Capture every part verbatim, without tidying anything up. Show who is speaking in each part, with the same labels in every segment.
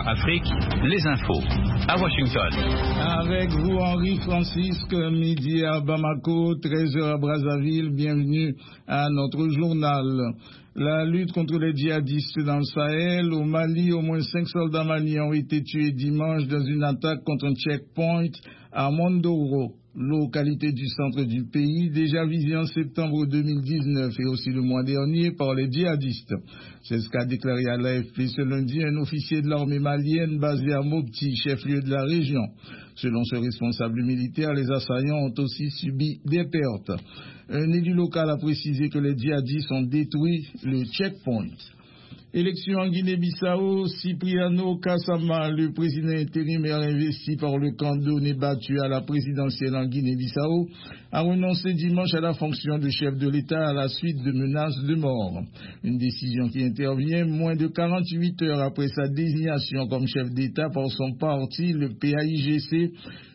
Speaker 1: Afrique, les infos. À Washington.
Speaker 2: Avec vous, Henri Francisque, midi à Bamako, treize heures à Brazzaville. Bienvenue à notre journal. La lutte contre les djihadistes dans le Sahel. Au Mali, au moins cinq soldats maliens ont été tués dimanche dans une attaque contre un checkpoint à Mondoro, localité du centre du pays, déjà visée en septembre deux mille dix-neuf et aussi le mois dernier par les djihadistes. C'est ce qu'a déclaré à l'A F P ce lundi un officier de l'armée malienne basé à Mopti, chef-lieu de la région. Selon ce responsable militaire, les assaillants ont aussi subi des pertes. Un élu local a précisé que les djihadistes ont détruit le checkpoint. Élection en Guinée-Bissau, Cipriano Kassama, le président intérimaire investi par le cantonné battu à la présidentielle en Guinée-Bissau, a renoncé dimanche à la fonction de chef de l'État à la suite de menaces de mort. Une décision qui intervient moins de quarante-huit heures après sa désignation comme chef d'État par son parti, le P A I G C,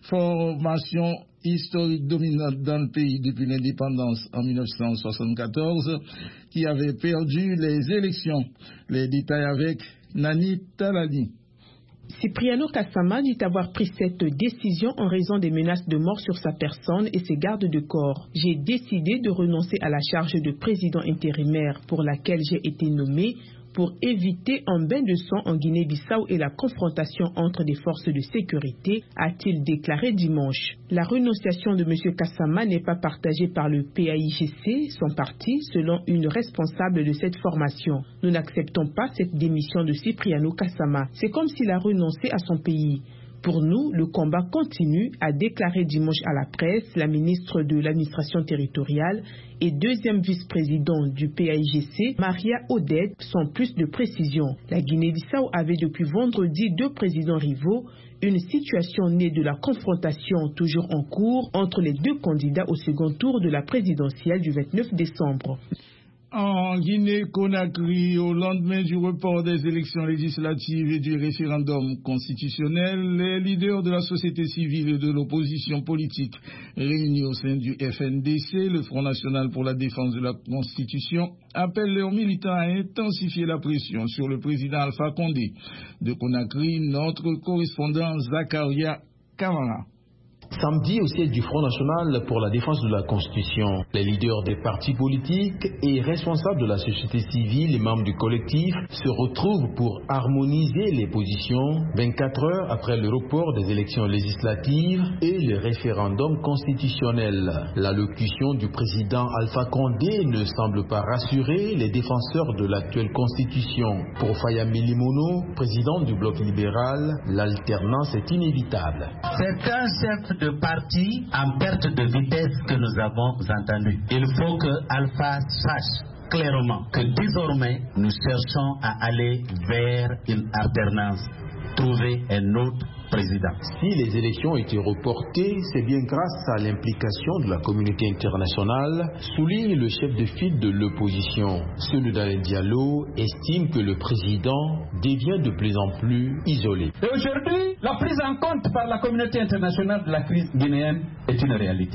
Speaker 2: formation historique dominante dans le pays depuis l'indépendance en mille neuf cent soixante-quatorze, qui avait perdu les élections. Les détails avec Nani Talani.
Speaker 3: Cipriano Kassama dit avoir pris cette décision en raison des menaces de mort sur sa personne et ses gardes de corps. J'ai décidé de renoncer à la charge de président intérimaire pour laquelle j'ai été nommé pour éviter un bain de sang en Guinée-Bissau et la confrontation entre des forces de sécurité, a-t-il déclaré dimanche. La renonciation de M. Kassama n'est pas partagée par le P A I G C, son parti, selon une responsable de cette formation. Nous n'acceptons pas cette démission de Cipriano Kassama. C'est comme s'il a renoncé à son pays. Pour nous, le combat continue, a déclaré dimanche à la presse la ministre de l'administration territoriale et deuxième vice-président du P A I G C, Maria Odette, sans plus de précision. La Guinée-Bissau avait depuis vendredi deux présidents rivaux, une situation née de la confrontation toujours en cours entre les deux candidats au second tour de la présidentielle du vingt-neuf décembre.
Speaker 2: En Guinée-Conakry, au lendemain du report des élections législatives et du référendum constitutionnel, les leaders de la société civile et de l'opposition politique réunis au sein du F N D C, le Front National pour la défense de la Constitution, appellent leurs militants à intensifier la pression sur le président Alpha Condé. De Conakry, notre correspondant Zakaria Kamara.
Speaker 4: Samedi, au siège du Front National pour la défense de la Constitution, les leaders des partis politiques et responsables de la société civile et membres du collectif se retrouvent pour harmoniser les positions vingt-quatre heures après le report des élections législatives et le référendum constitutionnel. L'allocution du président Alpha Condé ne semble pas rassurer les défenseurs de l'actuelle Constitution. Pour Fayambi Limono, président du bloc libéral, l'alternance est inévitable.
Speaker 5: C'est un chef de parti en perte de vitesse que nous avons entendu. Il faut que Alpha sache clairement que désormais nous cherchons à aller vers une alternance, trouver un autre président.
Speaker 4: Si les élections ont été reportées, c'est bien grâce à l'implication de la communauté internationale, souligne le chef de file de l'opposition. Celui d'Alain Diallo estime que le président devient de plus en plus isolé.
Speaker 6: Et aujourd'hui, la prise en compte par la communauté internationale de la crise guinéenne est une réalité.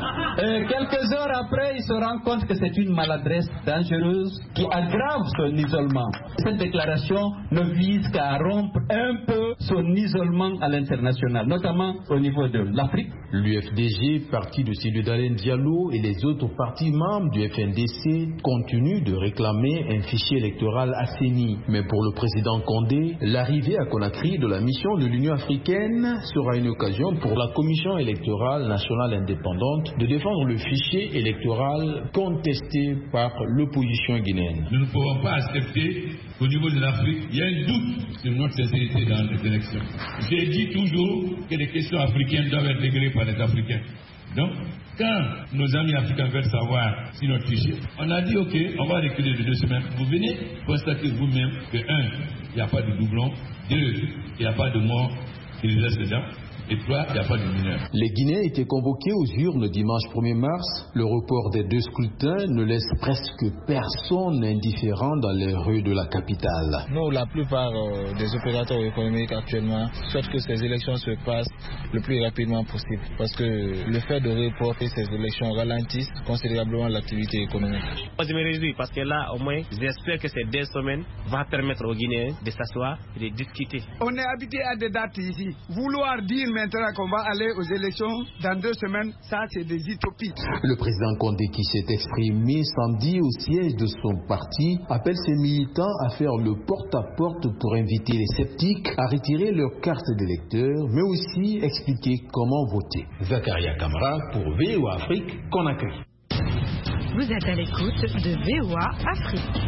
Speaker 6: Et quelques heures après, il se rend compte que c'est une maladresse dangereuse qui aggrave son isolement. Cette déclaration ne vise qu'à rompre un peu son isolement à l'international, notamment au niveau de l'Afrique.
Speaker 4: L'U F D G, parti de celui d'Alain Diallo et les autres partis membres du F N D C continuent de réclamer un fichier électoral assaini. Mais pour le président Condé, l'arrivée à Conakry de la mission de l'Union africaine sera une occasion pour la Commission électorale nationale indépendante de défendre le fichier électoral contesté par l'opposition guinéenne.
Speaker 7: Nous ne pouvons pas accepter qu'au niveau de l'Afrique, il y a un doute sur notre sincérité dans les élections. J'ai dit toujours que les questions africaines doivent être réglées par les Africains. Donc, quand nos amis africains veulent savoir si notre fichier, on a dit ok, on va reculer de deux semaines. Vous venez constater vous-même que un, il n'y a pas de doublon, deux, il n'y a pas de mort, il reste dedans. Et trois, il n'y a pas de mineurs.
Speaker 4: Les Guinéens étaient convoqués aux urnes dimanche premier mars. Le report des deux scrutins ne laisse presque personne indifférent dans les rues de la capitale.
Speaker 8: Nous, la plupart euh, des opérateurs économiques actuellement souhaitent que ces élections se passent le plus rapidement possible. Parce que le fait de reporter ces élections ralentisse considérablement l'activité économique.
Speaker 9: Moi, je me réjouis parce que là, au moins, j'espère que ces deux semaines vont permettre aux Guinéens de s'asseoir et de discuter.
Speaker 10: On est habitué à des dates ici. Vouloir dire maintenant qu'on va aller aux élections dans deux semaines, ça c'est des utopies.
Speaker 4: Le président Condé, qui s'est exprimé samedi au siège de son parti, appelle ses militants à faire le porte-à-porte pour inviter les sceptiques à retirer leur carte d'électeur, mais aussi expliquer comment voter. Zakaria Kamara pour V O A Afrique, Conakry.
Speaker 11: Vous êtes à l'écoute de V O A Afrique.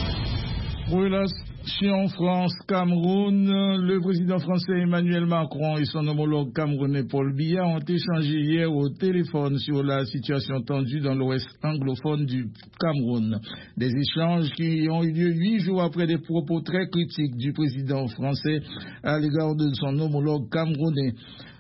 Speaker 2: Relation France-Cameroun, le président français Emmanuel Macron et son homologue camerounais Paul Biya ont échangé hier au téléphone sur la situation tendue dans l'ouest anglophone du Cameroun. Des échanges qui ont eu lieu huit jours après des propos très critiques du président français à l'égard de son homologue camerounais.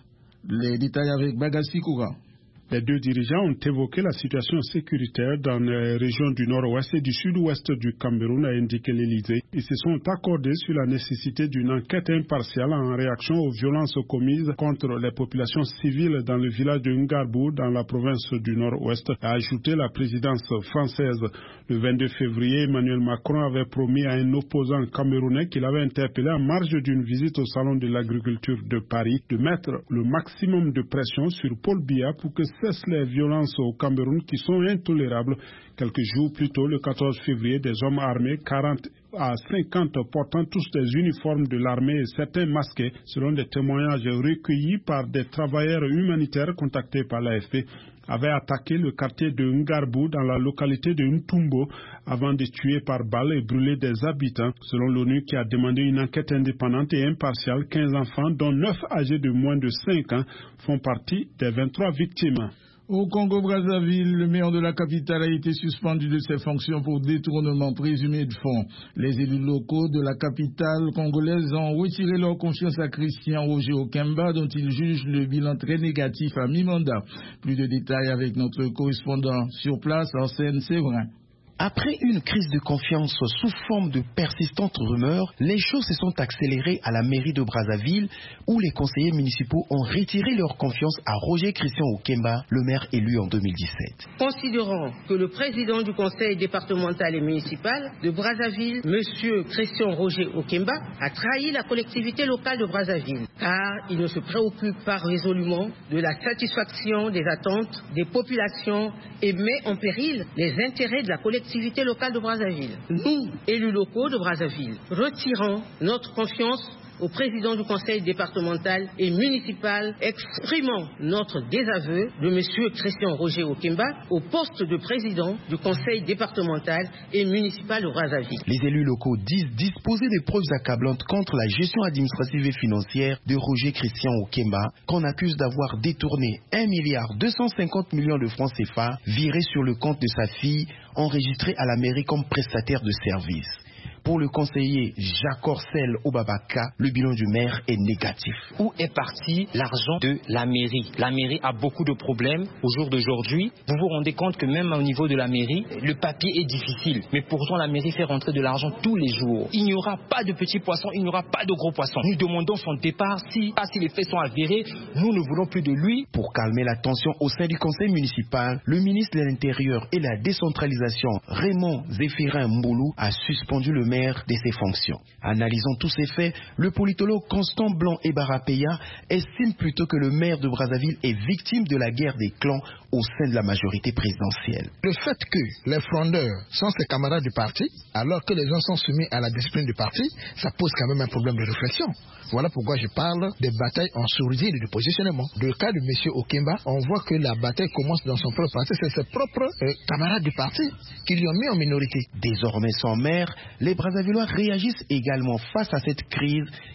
Speaker 2: Les détails avec Bagassi Koura.
Speaker 12: Les deux dirigeants ont évoqué la situation sécuritaire dans les régions du nord-ouest et du sud-ouest du Cameroun, a indiqué l'Élysée. Ils se sont accordés sur la nécessité d'une enquête impartiale en réaction aux violences commises contre les populations civiles dans le village de Ngarbou, dans la province du nord-ouest, a ajouté la présidence française. Le vingt-deux février, Emmanuel Macron avait promis à un opposant camerounais qu'il avait interpellé en marge d'une visite au Salon de l'agriculture de Paris de mettre le maximum de pression sur Paul Biya pour que cessent les violences au Cameroun qui sont intolérables. Quelques jours plus tôt, le quatorze février, des hommes armés, quarante à cinquante portant tous des uniformes de l'armée et certains masqués, selon des témoignages recueillis par des travailleurs humanitaires contactés par l'A F P, avaient attaqué le quartier de Ngarbou dans la localité de Ntumbo avant de tuer par balle et brûler des habitants. Selon l'ONU qui a demandé une enquête indépendante et impartiale, quinze enfants, dont neuf âgés de moins de cinq ans, font partie des vingt-trois victimes.
Speaker 2: Au Congo-Brazzaville, le maire de la capitale a été suspendu de ses fonctions pour détournement présumé de fonds. Les élus locaux de la capitale congolaise ont retiré leur confiance à Christian Roger Okemba, dont ils jugent le bilan très négatif à mi-mandat. Plus de détails avec notre correspondant sur place, Arsène Séverin.
Speaker 13: Après une crise de confiance sous forme de persistantes rumeurs, les choses se sont accélérées à la mairie de Brazzaville où les conseillers municipaux ont retiré leur confiance à Roger Christian Okemba, le maire élu en deux mille dix-sept.
Speaker 14: Considérant que le président du conseil départemental et municipal de Brazzaville, M. Christian Roger Okemba, a trahi la collectivité locale de Brazzaville car il ne se préoccupe pas résolument de la satisfaction des attentes des populations et met en péril les intérêts de la collectivité locale de Brazzaville. Nous, élus locaux de Brazzaville, retirons notre confiance au président du conseil départemental et municipal, exprimant notre désaveu de M. Christian Roger Okemba au poste de président du conseil départemental et municipal de Brazzaville.
Speaker 13: Les élus locaux disent disposer des preuves accablantes contre la gestion administrative et financière de Roger Christian Okemba, qu'on accuse d'avoir détourné un milliard deux cent cinquante millions de francs C F A virés sur le compte de sa fille, enregistré à la mairie comme prestataire de services. Pour le conseiller Jacques Orcel Obabaka, le bilan du maire est négatif.
Speaker 15: Où est parti l'argent de la mairie? La mairie a beaucoup de problèmes au jour d'aujourd'hui. Vous vous rendez compte que même au niveau de la mairie, le papier est difficile. Mais pourtant, la mairie fait rentrer de l'argent tous les jours. Il n'y aura pas de petits poissons, il n'y aura pas de gros poissons. Nous demandons son départ. Si, pas si les faits sont avérés, nous ne voulons plus de lui.
Speaker 13: Pour calmer la tension au sein du conseil municipal, le ministre de l'Intérieur et la décentralisation, Raymond Zéphirin Mboulou, a suspendu le maire de ses fonctions. Analysant tous ces faits, le politologue Constant Blanc Ebarapeya estime plutôt que le maire de Brazzaville est victime de la guerre des clans au sein de la majorité présidentielle.
Speaker 16: Le fait que les frondeurs sont ses camarades du parti, alors que les gens sont soumis à la discipline du parti, ça pose quand même un problème de réflexion. Voilà pourquoi je parle des batailles en sourdine et du positionnement. Dans le cas de M. Okemba, on voit que la bataille commence dans son propre parti. C'est ses propres euh, camarades du parti qui lui ont mis en minorité.
Speaker 13: Désormais sans maire, les Brazzavillois réagissent également face à cette crise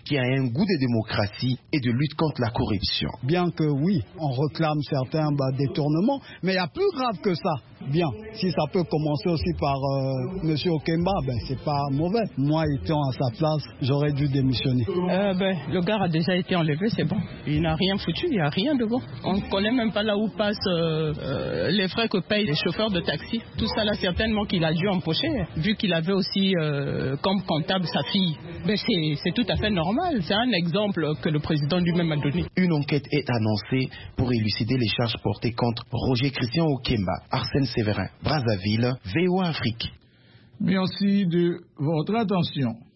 Speaker 13: qui a un goût de démocratie et de lutte contre la corruption.
Speaker 17: Bien que oui, on réclame certains bah, détournements, mais il y a plus grave que ça. Bien, si ça peut commencer aussi par euh, M. Okemba, ben c'est pas mauvais. Moi, étant à sa place, j'aurais dû démissionner.
Speaker 18: Euh, ben, le gars a déjà été enlevé, c'est bon. Il n'a rien foutu, il n'y a rien de bon. On ne connaît même pas là où passent euh, euh, les frais que payent les chauffeurs de taxi. Tout ça là, certainement qu'il a dû empocher, vu qu'il avait aussi euh, comme comptable sa fille. Ben, c'est, c'est tout à fait normal. C'est un exemple que le président lui-même a donné.
Speaker 13: Une enquête est annoncée pour élucider les charges portées contre Roger Christian Okemba. Arsène Séverin, Brazzaville, V O A Afrique.
Speaker 2: Merci de votre attention.